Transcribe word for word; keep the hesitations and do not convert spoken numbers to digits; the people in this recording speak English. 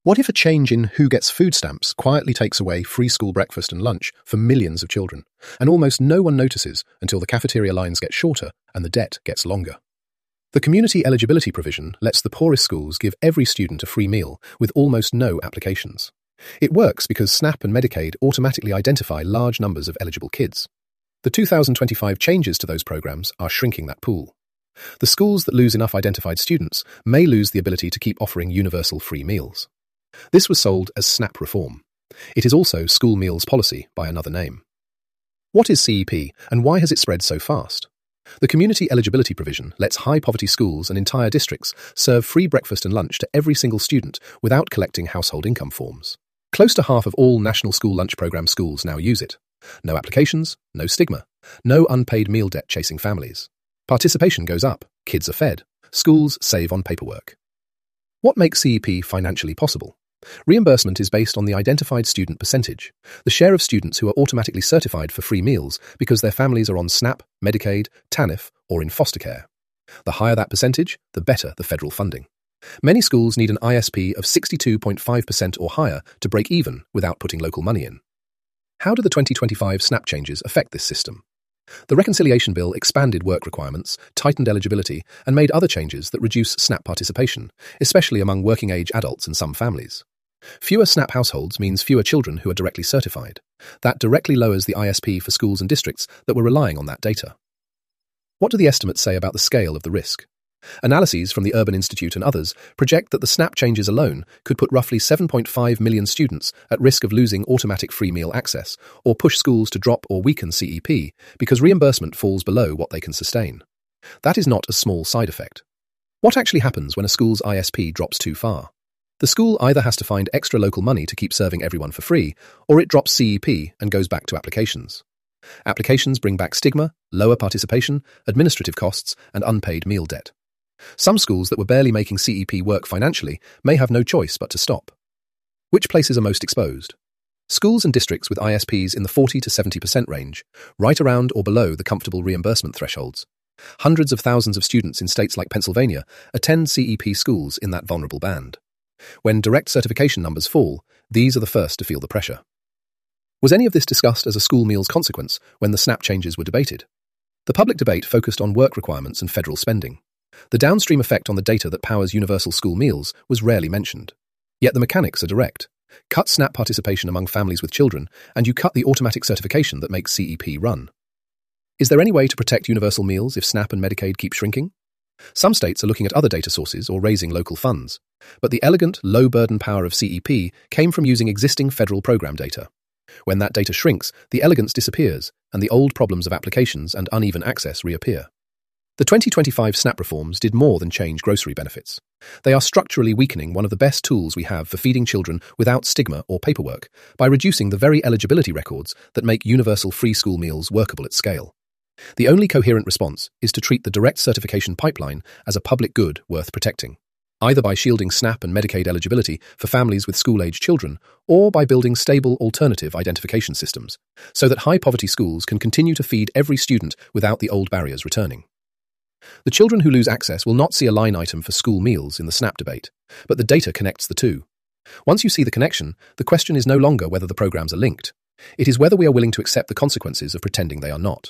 What if a change in who gets food stamps quietly takes away free school breakfast and lunch for millions of children, and almost no one notices until the cafeteria lines get shorter and the debt gets longer? The community eligibility provision lets the poorest schools give every student a free meal with almost no applications. It works because SNAP and Medicaid automatically identify large numbers of eligible kids. The two thousand twenty-five changes to those programs are shrinking that pool. The schools that lose enough identified students may lose the ability to keep offering universal free meals. This was sold as SNAP reform. It is also school meals policy by another name. What is C E P and why has it spread so fast? The community eligibility provision lets high-poverty schools and entire districts serve free breakfast and lunch to every single student without collecting household income forms. Close to half of all National School Lunch Programme schools now use it. No applications, no stigma, no unpaid meal debt chasing families. Participation goes up, kids are fed, schools save on paperwork. What makes C E P financially possible? Reimbursement is based on the identified student percentage, the share of students who are automatically certified for free meals because their families are on SNAP, Medicaid, TANF, or in foster care. The higher that percentage, the better the federal funding. Many schools need an I S P of sixty-two point five percent or higher to break even without putting local money in. How do the twenty twenty-five SNAP changes affect this system? The Reconciliation Bill expanded work requirements, tightened eligibility, and made other changes that reduce SNAP participation, especially among working-age adults and some families. Fewer SNAP households means fewer children who are directly certified. That directly lowers the I S P for schools and districts that were relying on that data. What do the estimates say about the scale of the risk? Analyses from the Urban Institute and others project that the SNAP changes alone could put roughly seven point five million students at risk of losing automatic free meal access, or push schools to drop or weaken C E P because reimbursement falls below what they can sustain. That is not a small side effect. What actually happens when a school's I S P drops too far? The school either has to find extra local money to keep serving everyone for free, or it drops C E P and goes back to applications. Applications bring back stigma, lower participation, administrative costs, and unpaid meal debt. Some schools that were barely making C E P work financially may have no choice but to stop. Which places are most exposed? Schools and districts with I S Ps in the forty to seventy percent range, right around or below the comfortable reimbursement thresholds. Hundreds of thousands of students in states like Pennsylvania attend C E P schools in that vulnerable band. When direct certification numbers fall, these are the first to feel the pressure. Was any of this discussed as a school meals consequence when the SNAP changes were debated? The public debate focused on work requirements and federal spending. The downstream effect on the data that powers universal school meals was rarely mentioned. Yet the mechanics are direct. Cut SNAP participation among families with children, and you cut the automatic certification that makes C E P run. Is there any way to protect universal meals if SNAP and Medicaid keep shrinking? Some states are looking at other data sources or raising local funds, but the elegant, low-burden power of C E P came from using existing federal program data. When that data shrinks, the elegance disappears, and the old problems of applications and uneven access reappear. The twenty twenty-five SNAP reforms did more than change grocery benefits. They are structurally weakening one of the best tools we have for feeding children without stigma or paperwork by reducing the very eligibility records that make universal free school meals workable at scale. The only coherent response is to treat the direct certification pipeline as a public good worth protecting, either by shielding SNAP and Medicaid eligibility for families with school-age children, or by building stable alternative identification systems, so that high-poverty schools can continue to feed every student without the old barriers returning. The children who lose access will not see a line item for school meals in the SNAP debate, but the data connects the two. Once you see the connection, the question is no longer whether the programs are linked. It is whether we are willing to accept the consequences of pretending they are not.